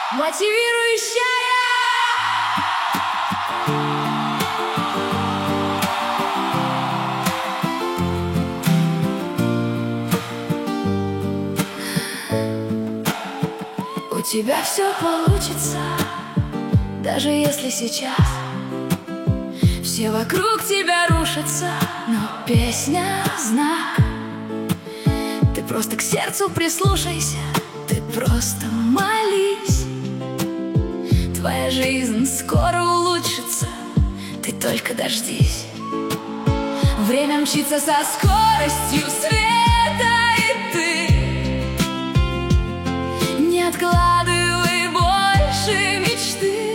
мотивирующая. У тебя все получится, даже если сейчас все вокруг тебя рушатся, но песня — знак. Ты просто к сердцу прислушайся, ты просто молись. Твоя жизнь скоро улучшится, ты только дождись. Время мчится со скоростью света, и ты не откладывай больше мечты.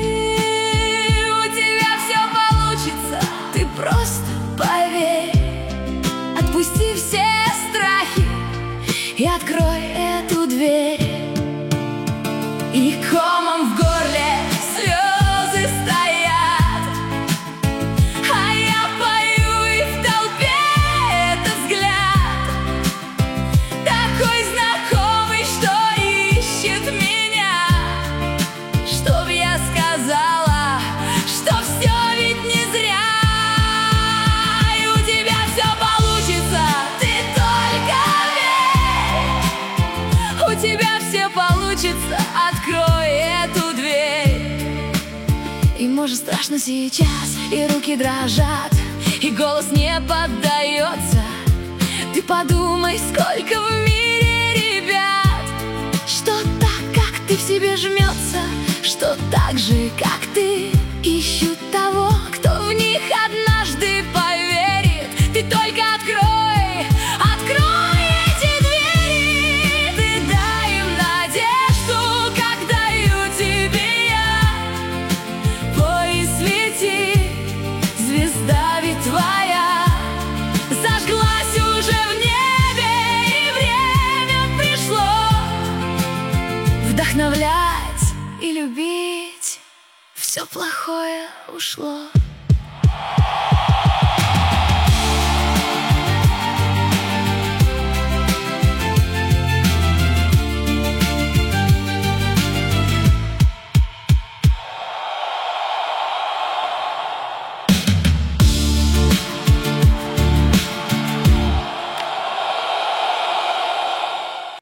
У тебя все получится, ты просто поверь. Отпусти все страхи и открой эту дверь. И комом в горле слезы стоят, а я пою, и в толпе этот взгляд такой знакомый, что ищет меня, чтоб я сказала, что все ведь не зря. И у тебя все получится, ты только верь. У тебя все получится, открой эту дверь. И может страшно сейчас, и руки дрожат, и голос не поддается. Ты подумай, сколько в мире ребят, что так, как ты, в себе жмется, что так же, как ты, ищут того, кто в них однажды поверит. Ты только открой, открой эти двери. Ты дай им надежду, как даю тебе я. Пой и свети, звезда ведь твоя зажглась уже в небе, и время пришло вдохновлять и любить. Все плохое ушло.